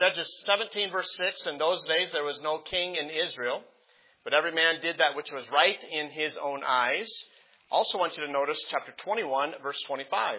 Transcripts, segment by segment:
Judges 17, verse 6, in those days there was no king in Israel, but every man did that which was right in his own eyes. Also want you to notice chapter 21, verse 25.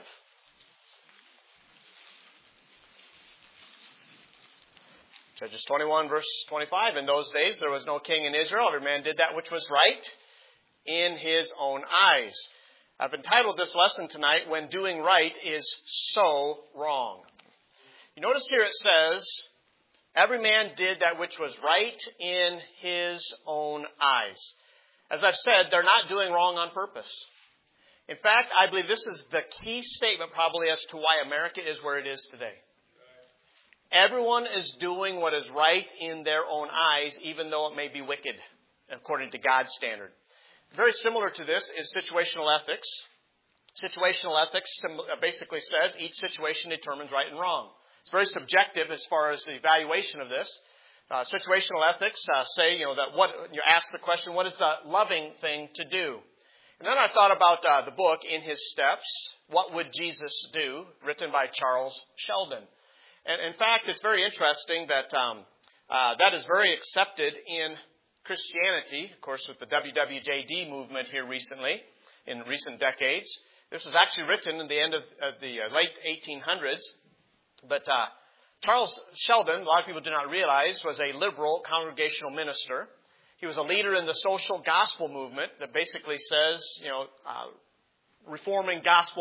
Judges 21, verse 25. In those days there was no king in Israel. Every man did that which was right in his own eyes. I've entitled this lesson tonight, When Doing Right is So Wrong. You notice here it says, every man did that which was right in his own eyes. As I've said, they're not doing wrong on purpose. In fact, I believe this is the key statement probably as to why America is where it is today. Everyone is doing what is right in their own eyes, even though it may be wicked, according to God's standard. Very similar to this is situational ethics. Situational ethics basically says each situation determines right and wrong. It's very subjective as far as the evaluation of this. Situational ethics say, that what you ask the question, what is the loving thing to do? And then I thought about the book In His Steps, What Would Jesus Do, written by Charles Sheldon. And in fact, it's very interesting that that is very accepted in Christianity, of course, with the WWJD movement here recently, in recent decades. This was actually written in the end of the late 1800s. But Charles Sheldon, a lot of people do not realize, was a liberal congregational minister. He was a leader in the social gospel movement that basically says, reforming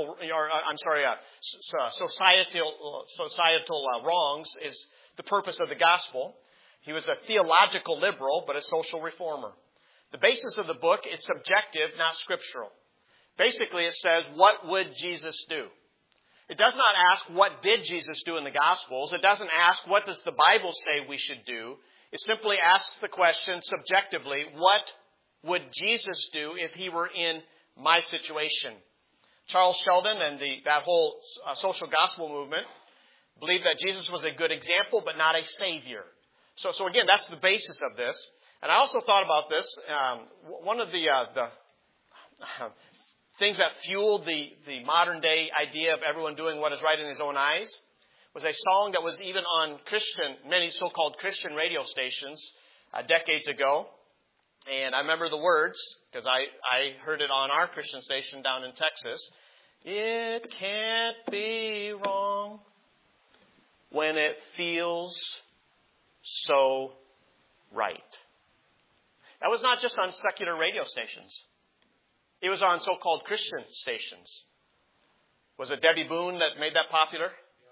societal wrongs is the purpose of the gospel. He was a theological liberal, but a social reformer. The basis of the book is subjective, not scriptural. Basically, it says, what would Jesus do? It does not ask, what did Jesus do in the Gospels? It doesn't ask, what does the Bible say we should do? It simply asks the question subjectively, what would Jesus do if he were in my situation? Charles Sheldon and that whole social gospel movement believed that Jesus was a good example, but not a savior. So again, that's the basis of this. And I also thought about this. One of the things that fueled the modern day idea of everyone doing what is right in his own eyes was a song that was even on many so-called Christian radio stations decades ago. And I remember the words because I heard it on our Christian station down in Texas. It can't be wrong when it feels so right. That was not just on secular radio stations. It was on so-called Christian stations. Was it Debbie Boone that made that popular?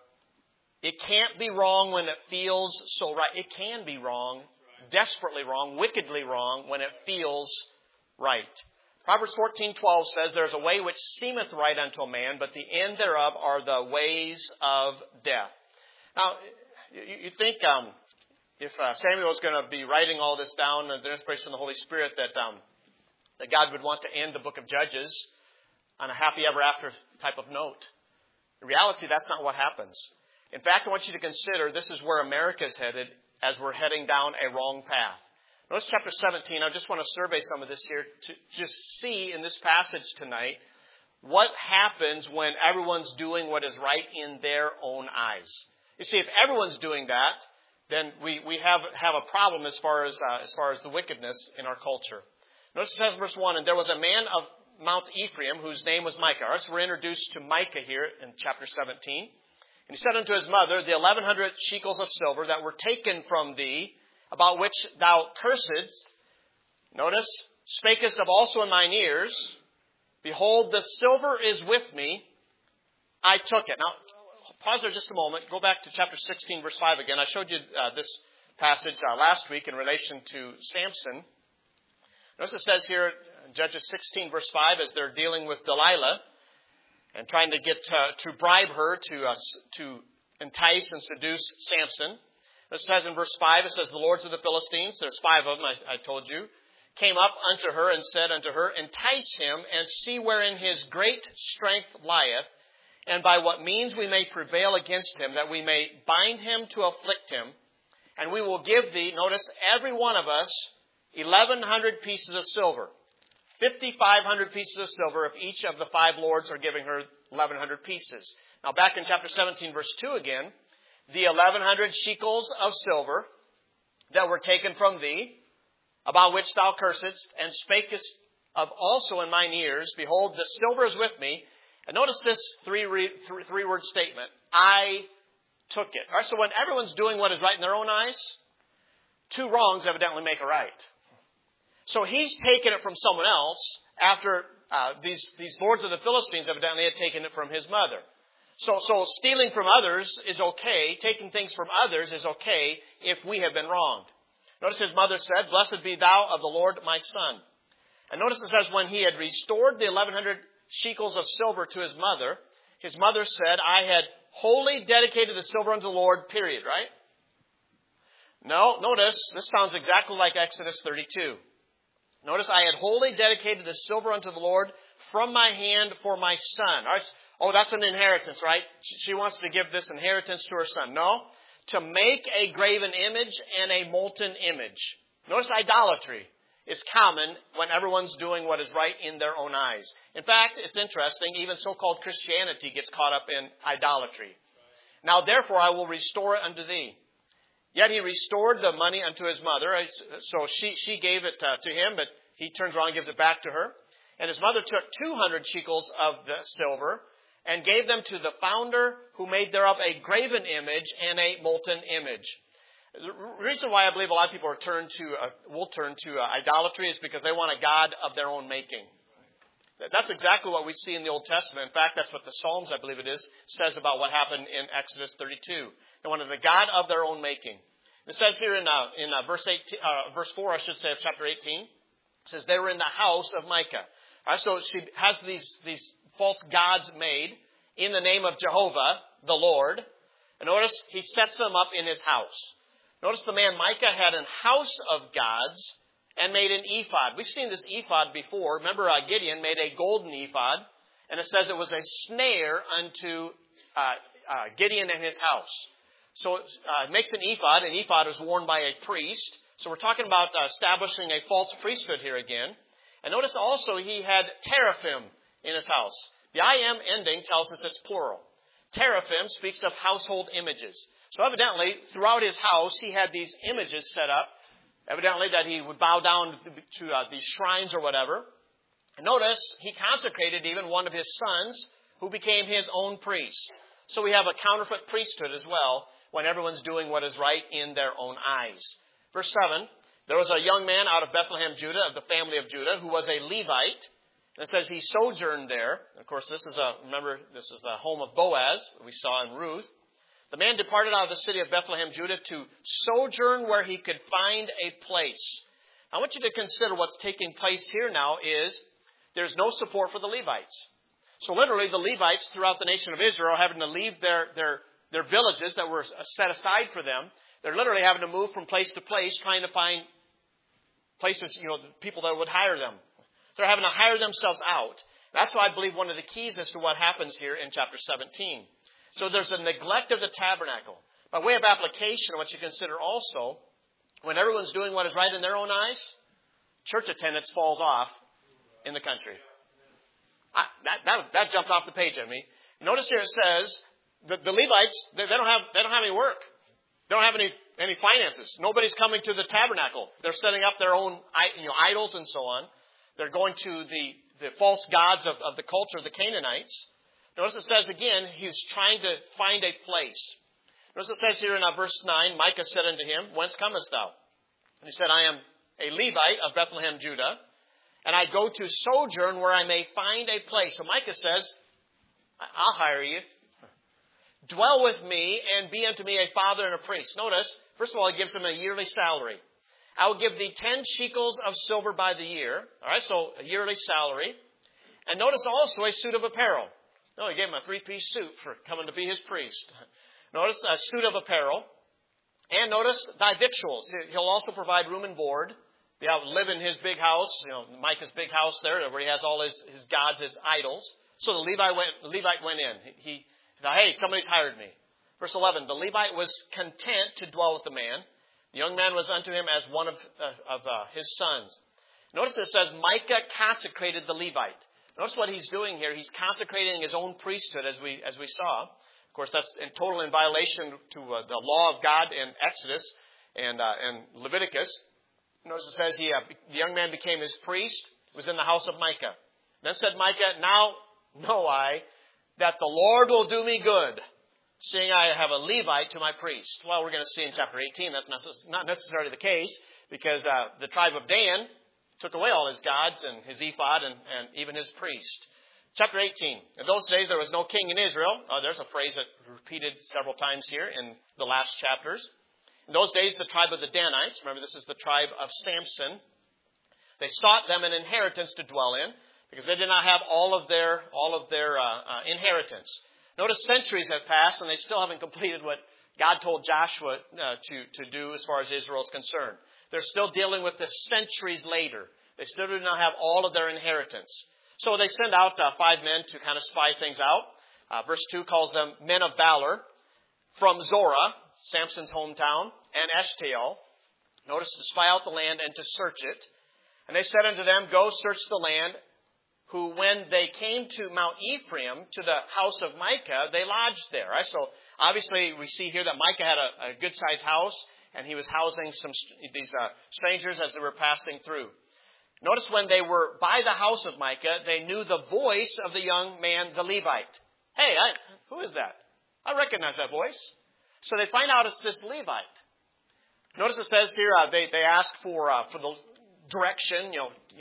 It can't be wrong when it feels so right. It can be wrong, desperately wrong, wickedly wrong when it feels right. Proverbs 14:12 says, there is a way which seemeth right unto a man, but the end thereof are the ways of death. Now, you think if Samuel was going to be writing all this down under the inspiration of the Holy Spirit that God would want to end the book of Judges on a happy ever after type of note. In reality, that's not what happens. In fact, I want you to consider this is where America is headed as we're heading down a wrong path. Notice chapter 17. I just want to survey some of this here to just see in this passage tonight what happens when everyone's doing what is right in their own eyes. You see, if everyone's doing that, then we have a problem as far as the wickedness in our culture. Notice it says in verse 1, and there was a man of Mount Ephraim whose name was Micah. All right, so we're introduced to Micah here in chapter 17. And he said unto his mother, the 1,100 shekels of silver that were taken from thee, about which thou cursedst, notice, spakest of also in mine ears, behold, the silver is with me, I took it. Now, pause there just a moment. Go back to chapter 16, verse 5 again. I showed you this passage last week in relation to Samson. Notice it says here, Judges 16, verse 5, as they're dealing with Delilah and trying to get to bribe her to entice and seduce Samson. It says in verse 5, it says, the lords of the Philistines, there's 5 of them, I told you, came up unto her and said unto her, entice him and see wherein his great strength lieth, and by what means we may prevail against him, that we may bind him to afflict him. And we will give thee, notice, every one of us, 1,100 pieces of silver. 5,500 pieces of silver if each of the 5 lords are giving her 1,100 pieces. Now back in chapter 17, verse 2 again, the 1,100 shekels of silver that were taken from thee, about which thou cursedst, and spakest of also in mine ears, behold, the silver is with me. And notice this three-word statement, I took it. All right, so when everyone's doing what is right in their own eyes, two wrongs evidently make a right. So he's taken it from someone else after these lords of the Philistines evidently had taken it from his mother. So stealing from others is okay. Taking things from others is okay if we have been wronged. Notice his mother said, Blessed be thou of the Lord my son. And notice it says, when he had restored the 1,100 shekels of silver to his mother said, I had wholly dedicated the silver unto the Lord, period, right? No, notice, this sounds exactly like Exodus 32. Notice, I had wholly dedicated the silver unto the Lord from my hand for my son. All right. Oh, that's an inheritance, right? She wants to give this inheritance to her son. No. To make a graven image and a molten image. Notice idolatry is common when everyone's doing what is right in their own eyes. In fact, it's interesting, even so-called Christianity gets caught up in idolatry. Now, therefore, I will restore it unto thee. Yet he restored the money unto his mother. So she gave it to him, but he turns around and gives it back to her. And his mother took 200 shekels of the silver and gave them to the founder who made thereof a graven image and a molten image. The reason why I believe a lot of people will turn to idolatry is because they want a god of their own making. That's exactly what we see in the Old Testament. In fact, that's what the Psalms, I believe it is, says about what happened in Exodus 32. They wanted a god of their own making. It says here in verse 4, of chapter 18, it says they were in the house of Micah. All right, so she has these false gods made in the name of Jehovah, the Lord. And notice he sets them up in his house. Notice the man Micah had a house of gods and made an ephod. We've seen this ephod before. Remember, Gideon made a golden ephod, and it says it was a snare unto Gideon and his house. So it makes an ephod. An ephod was worn by a priest. So we're talking about establishing a false priesthood here again. And notice also he had teraphim in his house. The I am ending tells us it's plural. Teraphim speaks of household images. So evidently, throughout his house, he had these images set up. Evidently that he would bow down to these shrines or whatever. And notice, he consecrated even one of his sons who became his own priest. So we have a counterfeit priesthood as well when everyone's doing what is right in their own eyes. Verse 7, there was a young man out of Bethlehem, Judah, of the family of Judah, who was a Levite. And it says he sojourned there. Of course, this is the home of Boaz that we saw in Ruth. The man departed out of the city of Bethlehem, Judah, to sojourn where he could find a place. I want you to consider what's taking place here now is there's no support for the Levites. So literally, the Levites throughout the nation of Israel are having to leave their villages that were set aside for them. They're literally having to move from place to place, trying to find places, people that would hire them. They're having to hire themselves out. That's why I believe one of the keys as to what happens here in chapter 17. So there's a neglect of the tabernacle. By way of application, what you consider also, when everyone's doing what is right in their own eyes, church attendance falls off in the country. That jumped off the page at me. Notice here it says the Levites, they don't have any work. They don't have any finances. Nobody's coming to the tabernacle. They're setting up their own idols and so on. They're going to the false gods of the culture of the Canaanites. Notice it says again, he's trying to find a place. Notice it says here in verse 9, Micah said unto him, Whence comest thou? And he said, I am a Levite of Bethlehem, Judah, and I go to sojourn where I may find a place. So Micah says, I'll hire you. Dwell with me and be unto me a father and a priest. Notice, first of all, he gives him a yearly salary. I will give thee 10 shekels of silver by the year. All right, so a yearly salary. And notice also a suit of apparel. No, he gave him a 3-piece suit for coming to be his priest. Notice a suit of apparel. And notice thy victuals. He'll also provide room and board. He'll live in his big house, Micah's big house there, where he has all his gods, his idols. So the Levite went in. He thought, hey, somebody's hired me. Verse 11, the Levite was content to dwell with the man. The young man was unto him as one of his sons. Notice it says Micah consecrated the Levite. Notice what he's doing here. He's consecrating his own priesthood, as we saw. Of course, that's total in violation to the law of God in Exodus and Leviticus. Notice it says the young man became his priest, was in the house of Micah. Then said Micah, now know I that the Lord will do me good, seeing I have a Levite to my priest. Well, we're going to see in chapter 18 that's not necessarily the case, because the tribe of Dan took away all his gods and his ephod and even his priest. Chapter 18. In those days there was no king in Israel. There's a phrase that repeated several times here in the last chapters. In those days the tribe of the Danites, remember this is the tribe of Samson, they sought them an inheritance to dwell in, because they did not have all of their inheritance. Notice centuries have passed and they still haven't completed what God told Joshua to do as far as Israel is concerned. They're still dealing with this centuries later. They still do not have all of their inheritance. So they send out 5 men to kind of spy things out. Verse 2 calls them men of valor from Zorah, Samson's hometown, and Eshtaol. Notice to spy out the land and to search it. And they said unto them, go search the land, who when they came to Mount Ephraim, to the house of Micah, they lodged there. Right? So obviously we see here that Micah had a good-sized house, and he was housing these strangers as they were passing through. Notice when they were by the house of Micah, they knew the voice of the young man, the Levite. Hey, who is that? I recognize that voice. So they find out it's this Levite. Notice it says here they ask for the direction,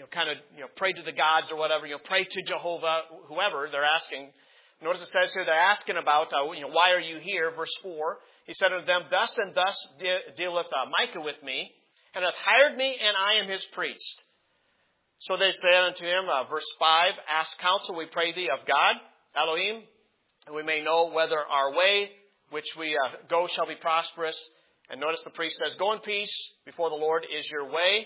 pray to the gods or whatever, pray to Jehovah, whoever they're asking. Notice it says here they're asking about, why are you here? Verse 4. He said unto them, thus and thus dealeth Micah with me, and hath hired me, and I am his priest. So they said unto him, verse 5, ask counsel, we pray thee, of God, Elohim, and we may know whether our way which we go shall be prosperous. And notice the priest says, go in peace before the Lord is your way,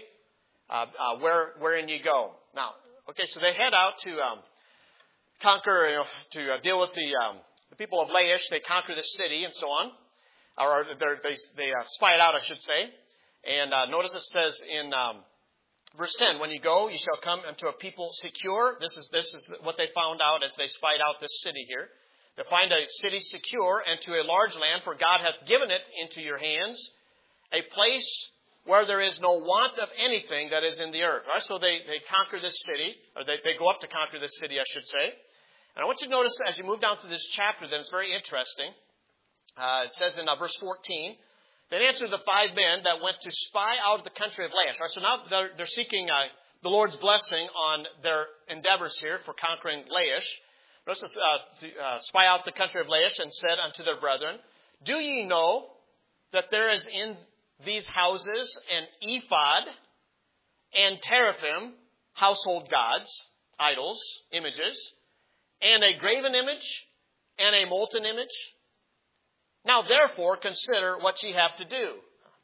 wherein ye go. Now, okay, so they head out to conquer, to deal with the people of Laish. They conquer the city and so on. Or they spy it out, I should say. And notice it says in verse 10, when you go, you shall come unto a people secure. This is what they found out as they spied out this city here. To find a city secure and to a large land, for God hath given it into your hands, a place where there is no want of anything that is in the earth. Right? So they conquer this city, or they go up to conquer this city, I should say. And I want you to notice as you move down to this chapter, then it's very interesting. It says in verse 14, then answered the 5 men that went to spy out of the country of Laish. Right? So now they're seeking the Lord's blessing on their endeavors here for conquering Laish. Notice to spy out the country of Laish, and said unto their brethren, do ye know that there is in these houses an ephod and teraphim, household gods, idols, images, and a graven image and a molten image? Now therefore consider what ye have to do.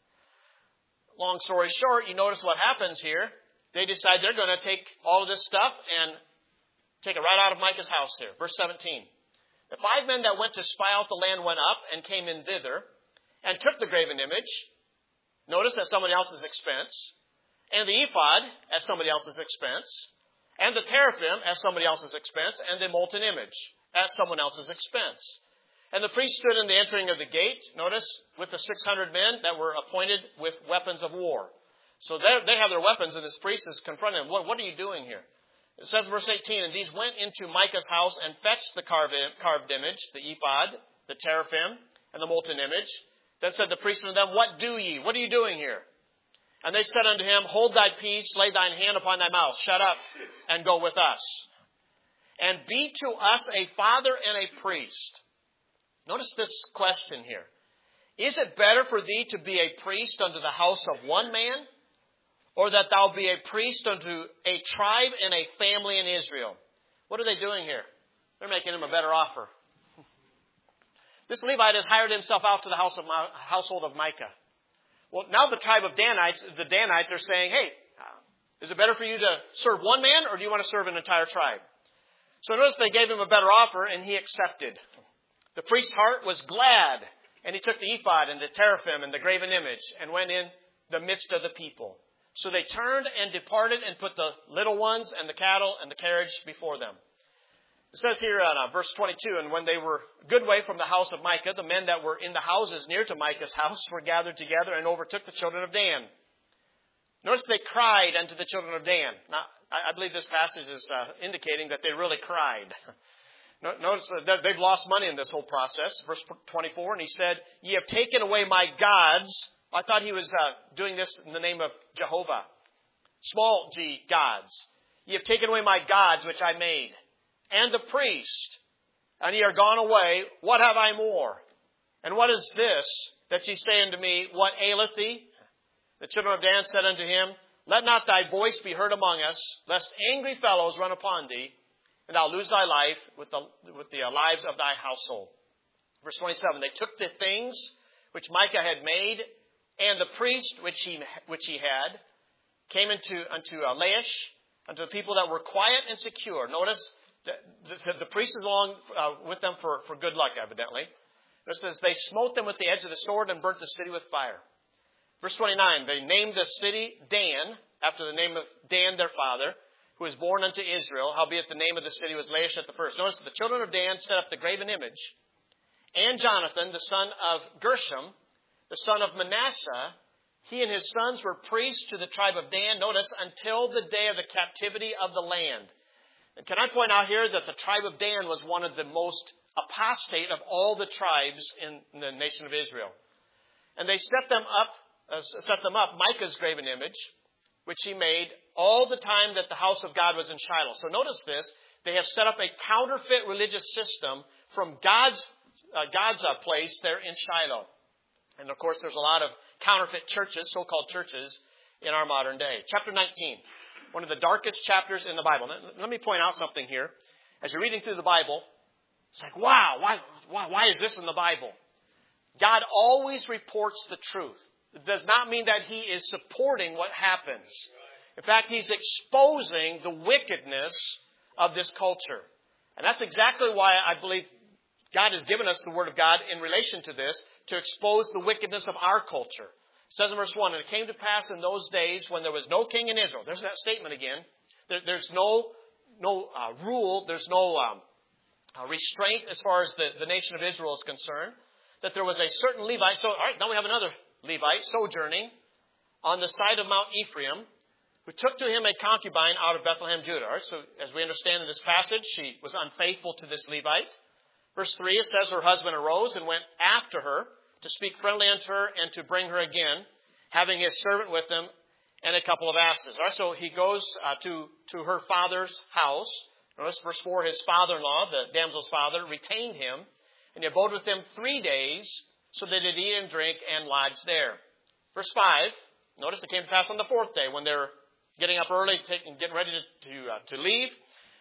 Long story short, you notice what happens here. They decide they're going to take all of this stuff and take it right out of Micah's house here. Verse 17. The 5 men that went to spy out the land went up and came in thither and took the graven image. Notice at somebody else's expense. And the ephod at somebody else's expense. And the teraphim at somebody else's expense. And the molten image at someone else's expense. And the priest stood in the entering of the gate, notice, with the 600 men that were appointed with weapons of war. So they have their weapons, and this priest is confronting them. What are you doing here? It says, verse 18, and these went into Micah's house and fetched the carved image, the ephod, the teraphim, and the molten image. Then said the priest unto them, what do ye? What are you doing here? And they said unto him, hold thy peace, lay thine hand upon thy mouth, shut up, and go with us. And be to us a father and a priest. Notice this question here. Is it better for thee to be a priest unto the house of one man, or that thou be a priest unto a tribe and a family in Israel? What are they doing here? They're making him a better offer. This Levite has hired himself out to the household of Micah. Well, now the tribe of Danites, are saying, hey, is it better for you to serve one man, or do you want to serve an entire tribe? So notice they gave him a better offer, and he accepted. The priest's heart was glad, and he took the ephod and the teraphim and the graven image and went in the midst of the people. So they turned and departed and put the little ones and the cattle and the carriage before them. It says here in verse 22, and when they were a good way from the house of Micah, the men that were in the houses near to Micah's house were gathered together and overtook the children of Dan. Notice they cried unto the children of Dan. Now, I believe this passage is indicating that they really cried. Notice that they've lost money in this whole process. Verse 24, and he said, ye have taken away my gods. I thought he was doing this in the name of Jehovah. Small g gods. Ye have taken away my gods which I made, and the priest, and ye are gone away. What have I more? And what is this that ye say unto me, what aileth thee? The children of Dan said unto him, let not thy voice be heard among us, lest angry fellows run upon thee, and thou lose thy life with the lives of thy household. Verse 27, they took the things which Micah had made, and the priest which he had, came unto Laish, unto the people that were quiet and secure. Notice the priest is along with them for good luck, evidently. It says, they smote them with the edge of the sword and burnt the city with fire. Verse 29, they named the city Dan, after the name of Dan their father, who was born unto Israel, howbeit the name of the city was Laish at the first. Notice that the children of Dan set up the graven image. And Jonathan, the son of Gershom, the son of Manasseh, he and his sons were priests to the tribe of Dan, notice, until the day of the captivity of the land. And can I point out here that the tribe of Dan was one of the most apostate of all the tribes in the nation of Israel. And they set them up, Micah's graven image, which he made all the time that the house of God was in Shiloh. So notice this. They have set up a counterfeit religious system from God's place there in Shiloh. And of course, there's a lot of counterfeit churches, so-called churches, in our modern day. Chapter 19, one of the darkest chapters in the Bible. Now, let me point out something here. As you're reading through the Bible, it's like, wow, why is this in the Bible? God always reports the truth. It does not mean that He is supporting what happens. In fact, He's exposing the wickedness of this culture. And that's exactly why I believe God has given us the Word of God in relation to this, to expose the wickedness of our culture. It says in verse 1, and it came to pass in those days when there was no king in Israel. There's that statement again. There's no rule, there's no restraint as far as the nation of Israel is concerned. That there was a certain Levite. So, all right, now we have another Levite sojourning on the side of Mount Ephraim, who took to him a concubine out of Bethlehem, Judah. All right, so as we understand in this passage, she was unfaithful to this Levite. Verse 3, it says, her husband arose and went after her to speak friendly unto her and to bring her again, having his servant with him and a couple of asses. All right, so he goes to her father's house. Notice verse 4, his father-in-law, the damsel's father, retained him, and he abode with him 3 days, so they did eat and drink and lodged there. Verse 5, notice it came to pass on the 4th day, when they're getting up early, getting ready to leave.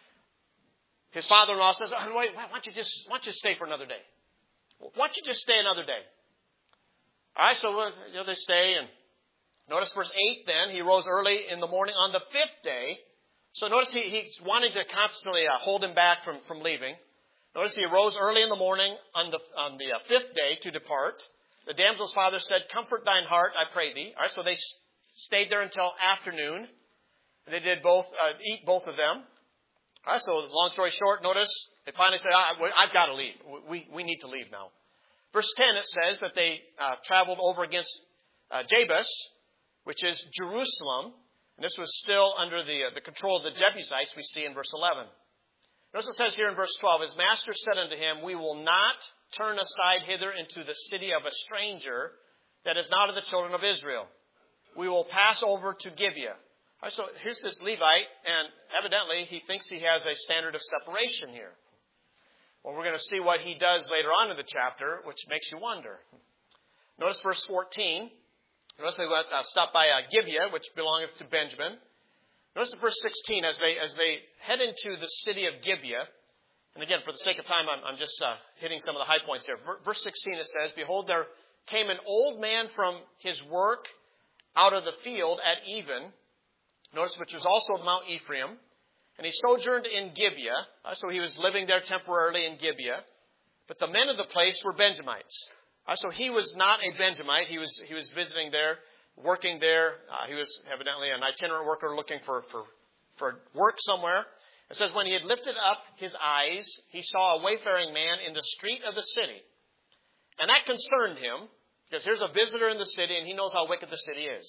His father-in-law says, oh, wait, why don't you just stay for another day? Why don't you just stay another day? All right, so they stay. And notice verse 8 then, he rose early in the morning on the 5th day. So notice he's wanting to constantly hold him back from leaving. Notice he arose early in the morning on the 5th day to depart. The damsel's father said, comfort thine heart, I pray thee. All right, so they stayed there until afternoon. They did eat both of them. All right, so long story short, notice they finally said, I've got to leave. We need to leave now. Verse 10, it says that they traveled over against Jabus, which is Jerusalem. And this was still under the control of the Jebusites, we see in verse 11. Notice it says here in verse 12, his master said unto him, we will not turn aside hither into the city of a stranger that is not of the children of Israel. We will pass over to Gibeah. All right, so here's this Levite, and evidently he thinks he has a standard of separation here. Well, we're going to see what he does later on in the chapter, which makes you wonder. Notice verse 14. Notice they stopped by Gibeah, which belongeth to Benjamin. Notice in verse 16, as they head into the city of Gibeah, and again, for the sake of time, I'm just hitting some of the high points here. Verse 16, it says, behold, there came an old man from his work out of the field at even, notice which was also Mount Ephraim, and he sojourned in Gibeah. So he was living there temporarily in Gibeah. But the men of the place were Benjamites. So he was not a Benjamite. He was visiting there, working there. He was evidently an itinerant worker looking for work somewhere. It says, when he had lifted up his eyes, he saw a wayfaring man in the street of the city. And that concerned him, because here's a visitor in the city, and he knows how wicked the city is.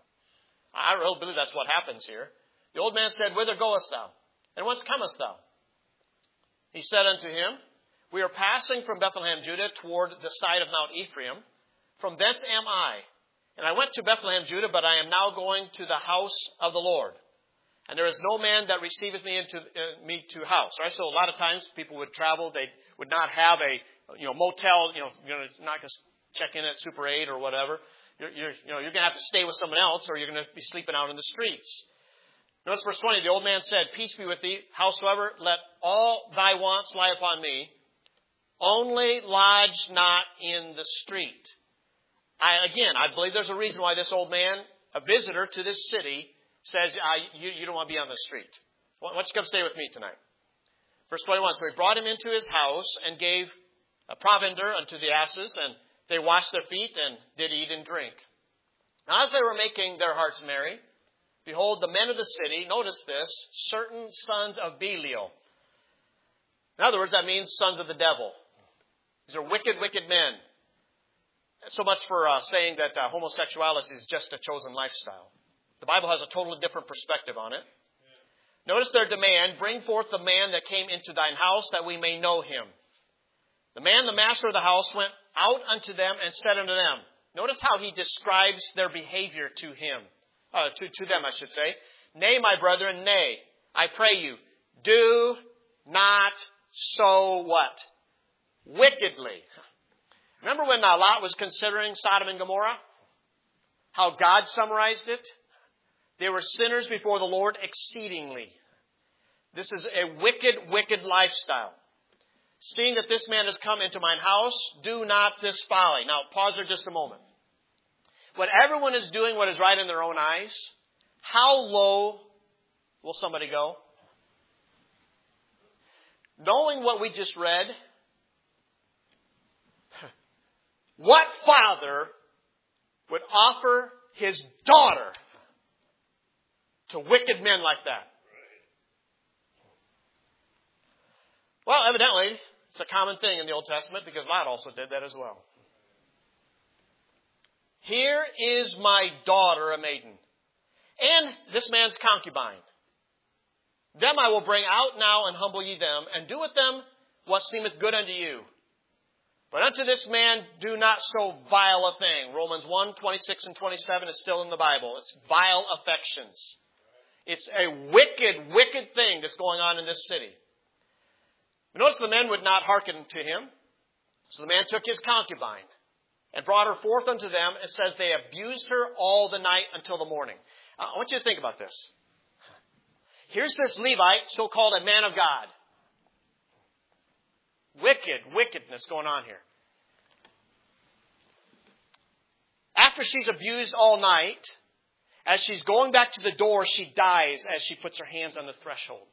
I really believe that's what happens here. The old man said, whither goest thou? And whence comest thou? He said unto him, we are passing from Bethlehem, Judah, toward the side of Mount Ephraim. From thence am I. And I went to Bethlehem, Judah, but I am now going to the house of the Lord. And there is no man that receiveth me into me to house. Right? So a lot of times people would travel. They would not have a motel. You're not going to check in at Super 8 or whatever. You're going to have to stay with someone else, or you're going to be sleeping out in the streets. Notice verse 20. The old man said, peace be with thee. Howsoever, let all thy wants lie upon me. Only lodge not in the street. I believe there's a reason why this old man, a visitor to this city, says, you don't want to be on the street. Why don't you come stay with me tonight? Verse 21, so he brought him into his house and gave a provender unto the asses, and they washed their feet and did eat and drink. Now as they were making their hearts merry, behold, the men of the city, notice this, certain sons of Belial. In other words, that means sons of the devil. These are wicked, wicked men. So much for saying that homosexuality is just a chosen lifestyle. The Bible has a totally different perspective on it. Yeah. Notice their demand, bring forth the man that came into thine house, that we may know him. The man, the master of the house, went out unto them and said unto them. Notice how he describes their behavior to him. To them, I should say. Nay, my brethren, nay, I pray you, do not so what? Wickedly. Remember when Lot was considering Sodom and Gomorrah? How God summarized it? They were sinners before the Lord exceedingly. This is a wicked, wicked lifestyle. Seeing that this man has come into mine house, do not this folly. Now, pause there just a moment. When everyone is doing what is right in their own eyes, how low will somebody go? Knowing what we just read, what father would offer his daughter to wicked men like that? Well, evidently, it's a common thing in the Old Testament because Lot also did that as well. Here is my daughter, a maiden, and this man's concubine. Them I will bring out now and humble ye them, and do with them what seemeth good unto you. But unto this man do not so vile a thing. Romans 1, 26 and 27 is still in the Bible. It's vile affections. It's a wicked, wicked thing that's going on in this city. Notice the men would not hearken to him. So the man took his concubine and brought her forth unto them. It says they abused her all the night until the morning. I want you to think about this. Here's this Levite, so-called a man of God. Wickedness going on here. After she's abused all night, as she's going back to the door, she dies as she puts her hands on the threshold.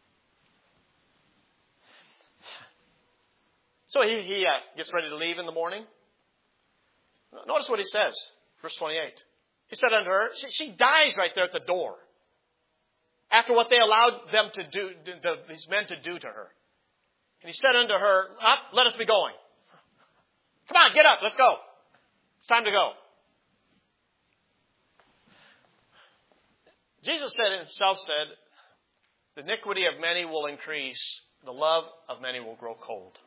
So he gets ready to leave in the morning. Notice what he says, verse 28. He said unto her, she dies right there at the door. After what they allowed them to do, these men to do to her. And he said unto her, up, let us be going. Come on, get up, let's go. It's time to go. Jesus himself said, the iniquity of many will increase, the love of many will grow cold.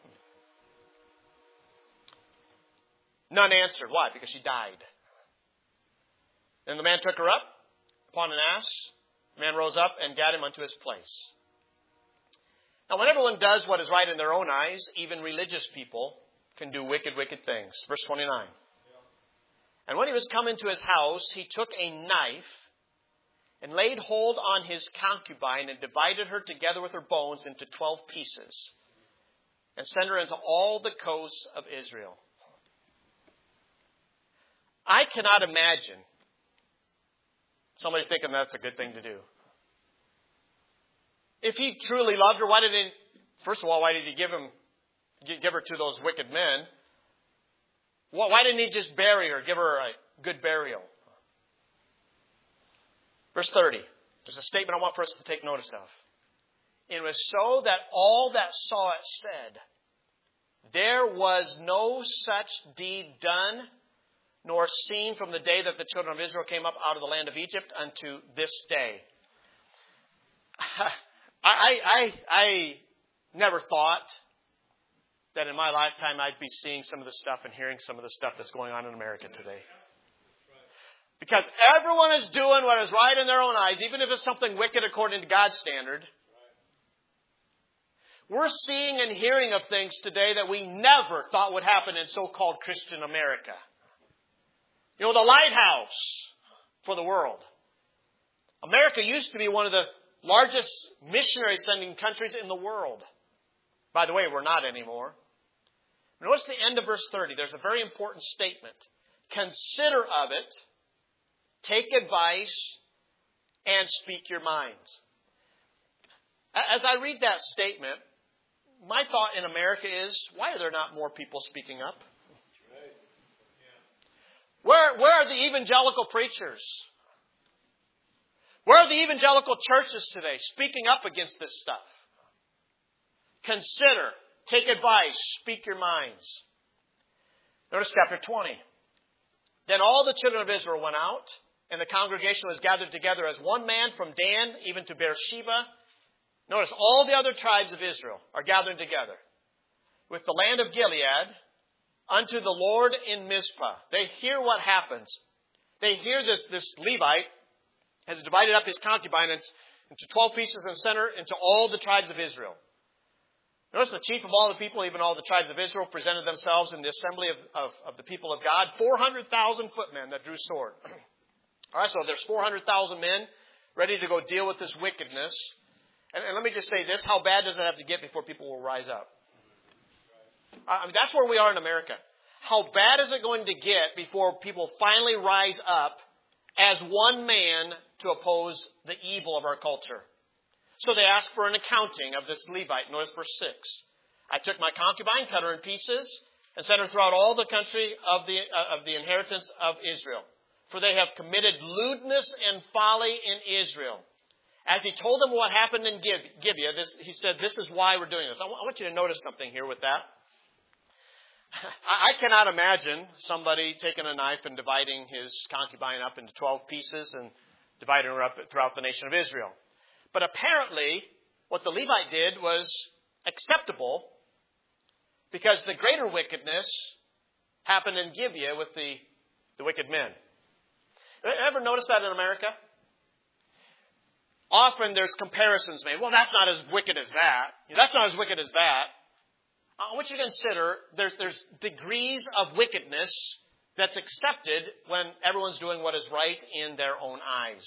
None answered. Why? Because she died. Then the man took her up upon an ass. The man rose up and gat him unto his place. Now, when everyone does what is right in their own eyes, even religious people can do wicked, wicked things. Verse 29. And when he was come into his house, he took a knife and laid hold on his concubine and divided her together with her bones into 12 pieces and sent her into all the coasts of Israel. I cannot imagine somebody thinking that's a good thing to do. If he truly loved her, why did he give her to those wicked men? Why didn't he just bury her, give her a good burial? Verse 30. There's a statement I want for us to take notice of. it was so that all that saw it said, there was no such deed done, nor seen from the day that the children of Israel came up out of the land of Egypt unto this day. I never thought that in my lifetime I'd be seeing some of the stuff and hearing some of the stuff that's going on in America today. Because everyone is doing what is right in their own eyes, even if it's something wicked according to God's standard. We're seeing and hearing of things today that we never thought would happen in so-called Christian America. You know, the lighthouse for the world. America used to be one of the largest missionary sending countries in the world. By the way, we're not anymore. Notice the end of verse 30. There's a very important statement. Consider of it, take advice, and speak your minds. As I read that statement, my thought in America is, why are there not more people speaking up? Where are the evangelical preachers? Where are the evangelical churches today speaking up against this stuff? Consider, take advice, speak your minds. Notice chapter 20. Then all the children of Israel went out, and the congregation was gathered together as one man from Dan even to Beersheba. Notice all the other tribes of Israel are gathering together with the land of Gilead unto the Lord in Mizpah. They hear what happens. They hear this Levite has divided up his concubines into 12 pieces and sent her into all the tribes of Israel. Notice the chief of all the people, even all the tribes of Israel, presented themselves in the assembly of the people of God. 400,000 footmen that drew sword. All right, so there's 400,000 men ready to go deal with this wickedness. And let me just say this, how bad does it have to get before people will rise up? I mean, that's where we are in America. How bad is it going to get before people finally rise up as one man to oppose the evil of our culture? So they asked for an accounting of this Levite. Notice verse 6. I took my concubine, cut her in pieces, and sent her throughout all the country of the inheritance of Israel. For they have committed lewdness and folly in Israel. As he told them what happened in Gibeah, he said, this is why we're doing this. I want you to notice something here with that. I cannot imagine somebody taking a knife and dividing his concubine up into 12 pieces and dividing her up throughout the nation of Israel. But apparently, what the Levite did was acceptable because the greater wickedness happened in Gibeah with the wicked men. Ever notice that in America? Often there's comparisons made. Well, that's not as wicked as that. That's not as wicked as that. I want you to consider there's degrees of wickedness that's accepted when everyone's doing what is right in their own eyes.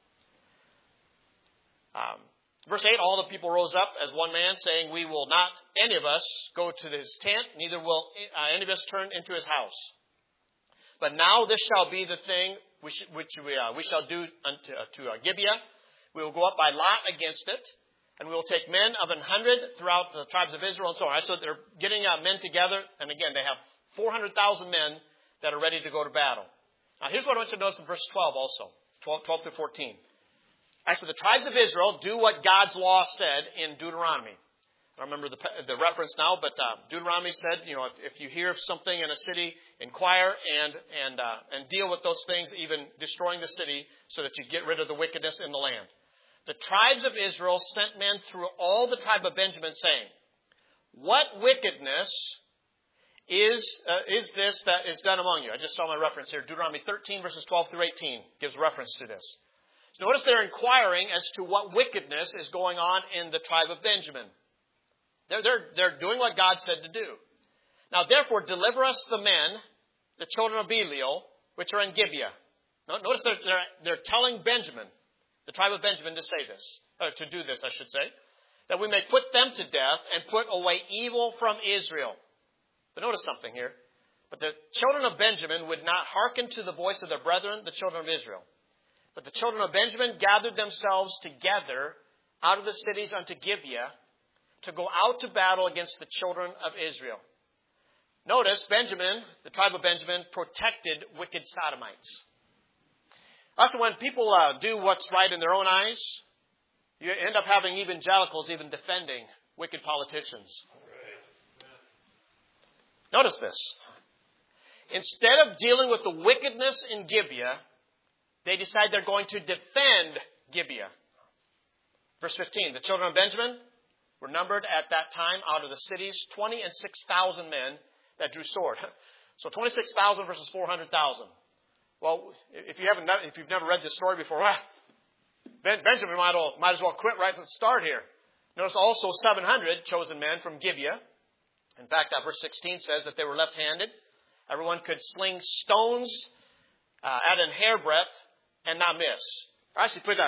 Verse 8, all the people rose up as one man, saying, we will not, any of us, go to his tent, neither will any of us turn into his house. But now this shall be the thing which we shall do to Gibeah. We will go up by lot against it, and we will take men of 100 throughout the tribes of Israel and so on. So they're getting men together, and again, they have 400,000 men that are ready to go to battle. Now, here's what I want you to notice in verse 12 also, 12 to 14. Actually, the tribes of Israel do what God's law said in Deuteronomy. I don't remember the reference now, but Deuteronomy said, if you hear of something in a city, inquire and deal with those things, even destroying the city, so that you get rid of the wickedness in the land. The tribes of Israel sent men through all the tribe of Benjamin, saying, what wickedness is this that is done among you? I just saw my reference here. Deuteronomy 13, verses 12 through 18 gives reference to this. So notice they're inquiring as to what wickedness is going on in the tribe of Benjamin. They're doing what God said to do. Now, therefore, deliver us the men, the children of Belial, which are in Gibeah. Notice they're telling Benjamin, the tribe of Benjamin, to say this, or to do this, I should say, that we may put them to death and put away evil from Israel. But notice something here. But the children of Benjamin would not hearken to the voice of their brethren, the children of Israel. But the children of Benjamin gathered themselves together out of the cities unto Gibeah to go out to battle against the children of Israel. Notice, Benjamin, the tribe of Benjamin, protected wicked sodomites. Also, when people do what's right in their own eyes, You end up having evangelicals even defending wicked politicians. Notice this. Instead of dealing with the wickedness in Gibeah, they decide they're going to defend Gibeah. Verse 15, the children of Benjamin were numbered at that time out of the cities 26,000 men that drew sword. So 26,000 versus 400,000. Well, if you've never read this story before, Benjamin might as well quit right from the start here. Notice also 700 chosen men from Gibeah. In fact, verse 16 says that they were left-handed. Everyone could sling stones at an hairbreadth and not miss. Or actually put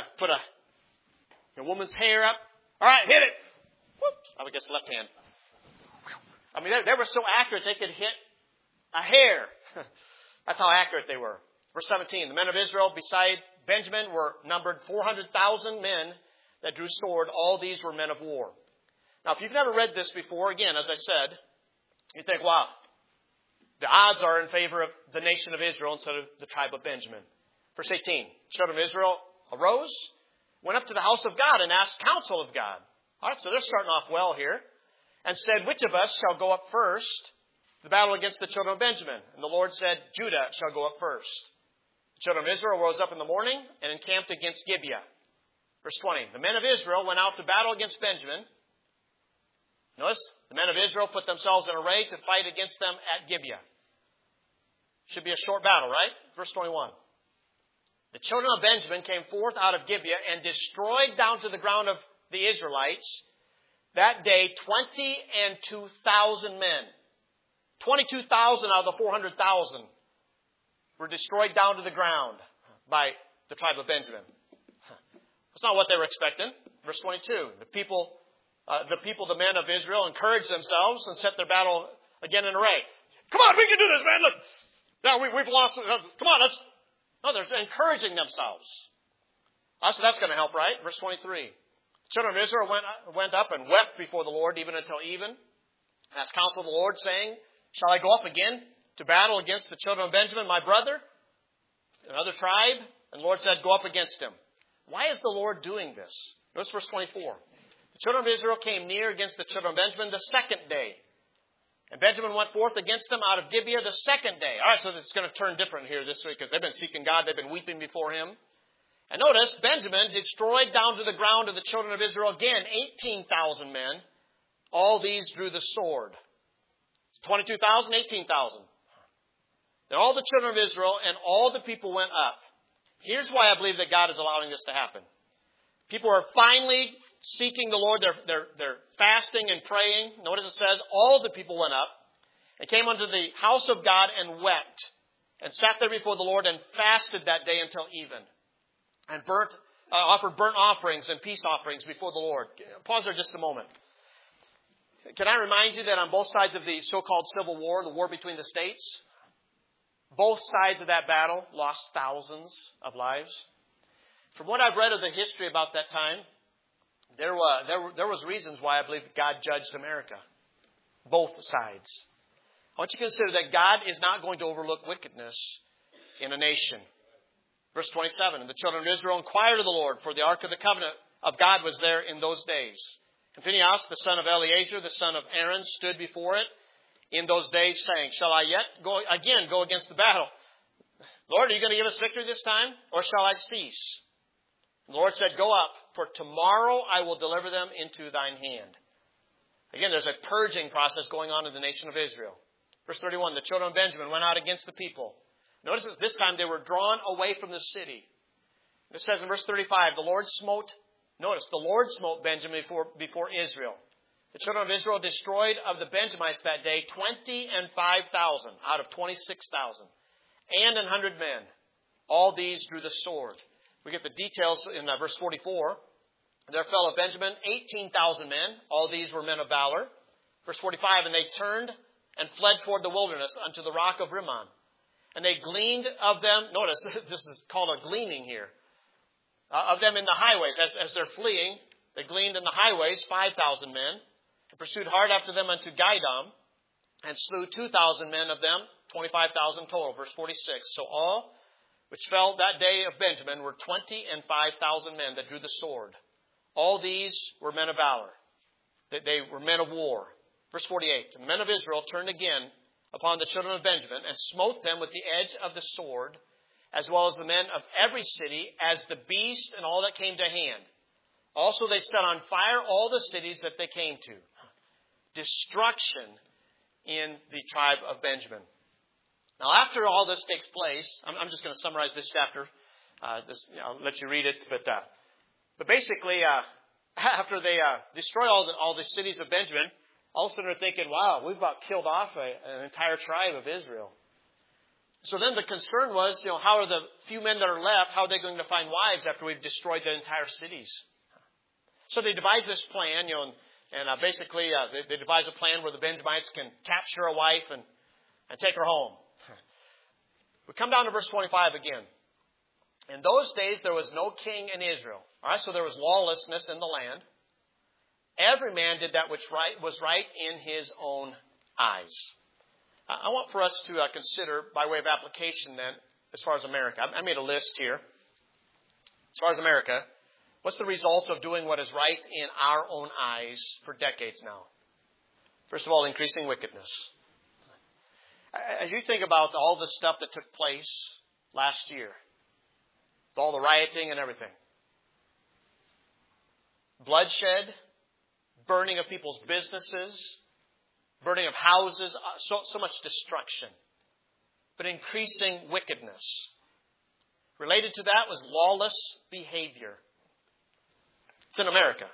a woman's hair up. All right, hit it. Whoops. I would guess left hand. I mean, they were so accurate they could hit a hair. That's how accurate they were. Verse 17, the men of Israel beside Benjamin were numbered 400,000 men that drew sword. All these were men of war. Now, if you've never read this before, again, as I said, you think, wow, the odds are in favor of the nation of Israel instead of the tribe of Benjamin. Verse 18, children of Israel arose, went up to the house of God and asked counsel of God. All right, so they're starting off well here. And said, which of us shall go up first to the battle against the children of Benjamin? And the Lord said, Judah shall go up first. The children of Israel rose up in the morning and encamped against Gibeah. Verse 20, the men of Israel went out to battle against Benjamin. Notice, the men of Israel put themselves in array to fight against them at Gibeah. Should be a short battle, right? Verse 21. The children of Benjamin came forth out of Gibeah and destroyed down to the ground of the Israelites that day 22,000 men. 22,000 out of the 400,000 were destroyed down to the ground by the tribe of Benjamin. That's not what they were expecting. Verse 22. The men of Israel encouraged themselves and set their battle again in array. Come on, we can do this, man. Look. Now we've lost. Come on, they're encouraging themselves. So that's going to help, right? Verse 23. The children of Israel went up and wept before the Lord even until even. And asked counsel of the Lord, saying, shall I go up again to battle against the children of Benjamin, my brother, another tribe? And the Lord said, go up against him. Why is the Lord doing this? Notice verse 24. The children of Israel came near against the children of Benjamin the second day. And Benjamin went forth against them out of Gibeah the second day. All right, so it's going to turn different here this week because they've been seeking God. They've been weeping before Him. And notice, Benjamin destroyed down to the ground of the children of Israel again 18,000 men. All these drew the sword. 22,000, 18,000. Then all the children of Israel and all the people went up. Here's why I believe that God is allowing this to happen. People are finally seeking the Lord. They're fasting and praying. Notice it says, all the people went up and came unto the house of God and wept and sat there before the Lord and fasted that day until even. And offered burnt offerings and peace offerings before the Lord. Pause there just a moment. Can I remind you that on both sides of the so-called Civil War, the war between the states, both sides of that battle lost thousands of lives. From what I've read of the history about that time, there was reasons why I believe God judged America. Both sides. I want you to consider that God is not going to overlook wickedness in a nation. Verse 27, and the children of Israel inquired of the Lord, for the ark of the covenant of God was there in those days. And Phinehas, the son of Eleazar, the son of Aaron, stood before it in those days, saying, shall I yet go against the battle? Lord, are you going to give us victory this time, or shall I cease? And the Lord said, go up, for tomorrow I will deliver them into thine hand. Again, there's a purging process going on in the nation of Israel. Verse 31, the children of Benjamin went out against the people. Notice that this time they were drawn away from the city. It says in verse 35, the Lord smote Benjamin before Israel. The children of Israel destroyed of the Benjamites that day 25,000 out of 26,000 and 100 men. All these drew the sword. We get the details in verse 44. There fell of Benjamin 18,000 men. All these were men of valor. Verse 45, and they turned and fled toward the wilderness unto the rock of Rimmon. And they gleaned of them, notice, this is called a gleaning here, of them in the highways. As they're fleeing, they gleaned in the highways 5,000 men, and pursued hard after them unto Gidom, and slew 2,000 men of them, 25,000 total. Verse 46. So all which fell that day of Benjamin were 25,000 men that drew the sword. All these were men of valor. They were men of war. Verse 48, the men of Israel turned again upon the children of Benjamin and smote them with the edge of the sword, as well as the men of every city, as the beast and all that came to hand. Also they set on fire all the cities that they came to. Destruction in the tribe of Benjamin. Now, after all this takes place, I'm just going to summarize this chapter. I'll let you read it. But basically, after they destroy all the cities of Benjamin, all of a sudden they're thinking, wow, we've about killed off an entire tribe of Israel. So then the concern was, how are the few men that are left, how are they going to find wives after we've destroyed the entire cities? So they devise this plan, and basically they devise a plan where the Benjamites can capture a wife and take her home. We come down to verse 25 again. In those days there was no king in Israel. All right, so there was lawlessness in the land. Every man did that which was right in his own eyes. I want for us to consider, by way of application then, as far as America. I made a list here. As far as America, what's the result of doing what is right in our own eyes for decades now? First of all, increasing wickedness. As you think about all the stuff that took place last year, all the rioting and everything, bloodshed, burning of people's businesses, burning of houses, so much destruction, but increasing wickedness. Related to that was lawless behavior. It's in America.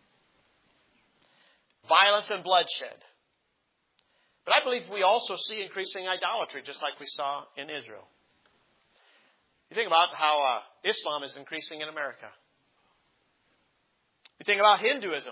Violence and bloodshed. But I believe we also see increasing idolatry, just like we saw in Israel. You think about how Islam is increasing in America. You think about Hinduism.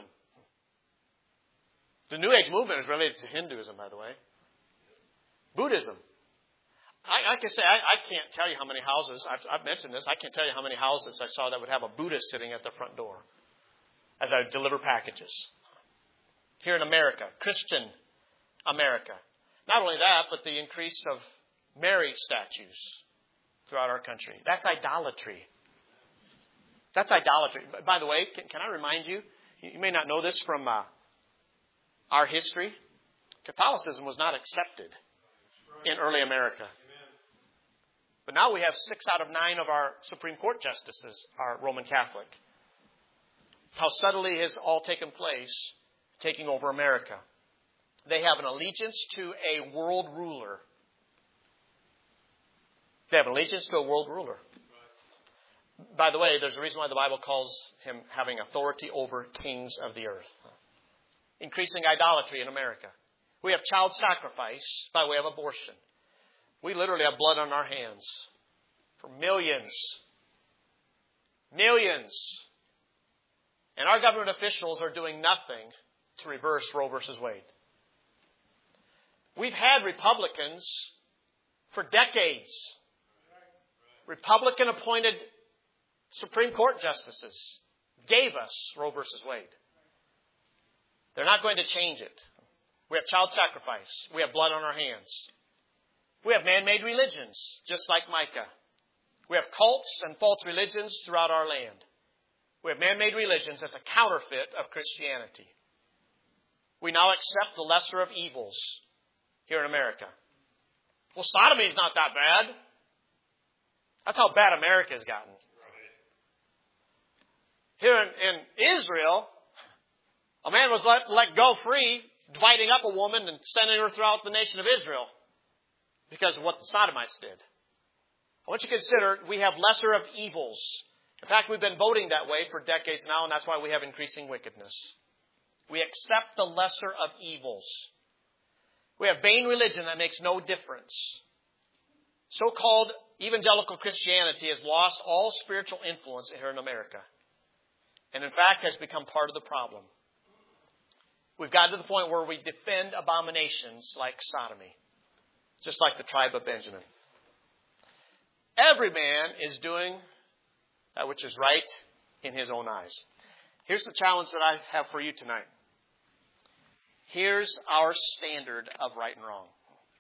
The New Age movement is related to Hinduism, by the way. Buddhism. I can say, I can't tell you how many houses, I've mentioned this, I can't tell you how many houses I saw that would have a Buddhist sitting at the front door as I deliver packages. Here in America, Christian America. Not only that, but the increase of Mary statues throughout our country. That's idolatry. That's idolatry. By the way, can I remind you, you may not know this from our history. Catholicism was not accepted in early America. But now we have 6 out of 9 of our Supreme Court justices are Roman Catholic. How subtly has all taken place, taking over America. They have an allegiance to a world ruler. They have an allegiance to a world ruler. By the way, there's a reason why the Bible calls him having authority over kings of the earth. Increasing idolatry in America. We have child sacrifice by way of abortion. We literally have blood on our hands for millions. Millions. And our government officials are doing nothing to reverse Roe versus Wade. We've had Republicans for decades. Republican appointed Supreme Court justices gave us Roe versus Wade. They're not going to change it. We have child sacrifice. We have blood on our hands. We have man-made religions, just like Micah. We have cults and false religions throughout our land. We have man-made religions as a counterfeit of Christianity. We now accept the lesser of evils here in America. Well, sodomy is not that bad. That's how bad America has gotten. Here in Israel, a man was let go free, dividing up a woman and sending her throughout the nation of Israel because of what the sodomites did. I want you to consider we have lesser of evils. In fact, we've been voting that way for decades now, and that's why we have increasing wickedness. We accept the lesser of evils. We have vain religion that makes no difference. So-called evangelical Christianity has lost all spiritual influence here in America. And in fact has become part of the problem. We've gotten to the point where we defend abominations like sodomy. Just like the tribe of Benjamin. Every man is doing that which is right in his own eyes. Here's the challenge that I have for you tonight. Here's our standard of right and wrong.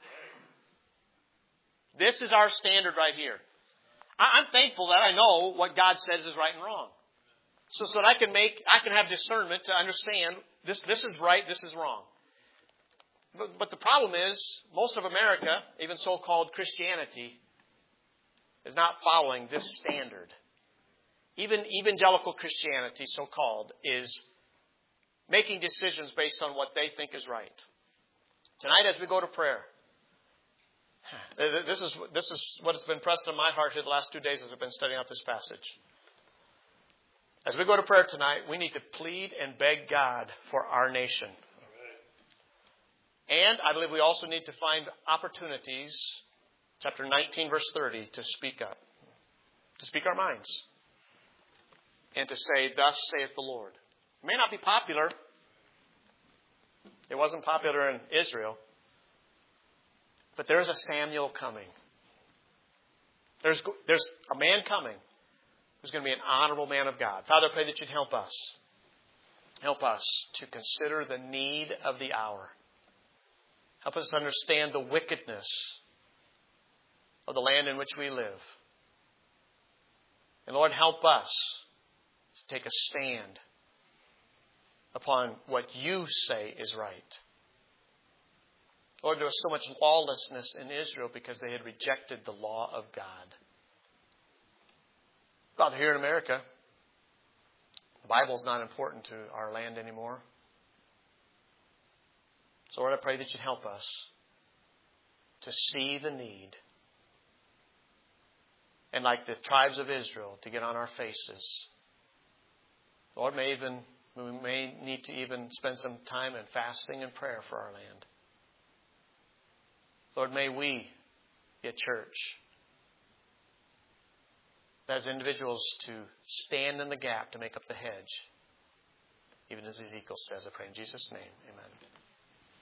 This is our standard right here. I'm thankful that I know what God says is right and wrong. so that I can have discernment to understand this is right, this is wrong. But the problem is, most of America, even so-called Christianity, is not following this standard. Even evangelical Christianity, so-called, is making decisions based on what they think is right. Tonight, as we go to prayer, this is what has been pressed on my heart here the last 2 days as I've been studying out this passage. As we go to prayer tonight, we need to plead and beg God for our nation. And I believe we also need to find opportunities, chapter 19, verse 30, to speak up, to speak our minds, and to say, thus saith the Lord. It may not be popular. It wasn't popular in Israel. But there's a Samuel coming. There's a man coming who's going to be an honorable man of God. Father, I pray that you'd help us. Help us to consider the need of the hour. Help us understand the wickedness of the land in which we live. And Lord, help us to take a stand upon what you say is right. Lord, there was so much lawlessness in Israel because they had rejected the law of God. Father, here in America, the Bible is not important to our land anymore. So Lord, I pray that you'd help us to see the need. And like the tribes of Israel, to get on our faces. Lord, we may need to even spend some time in fasting and prayer for our land. Lord, may we be a church as individuals to stand in the gap to make up the hedge. Even as Ezekiel says, I pray in Jesus' name. Amen.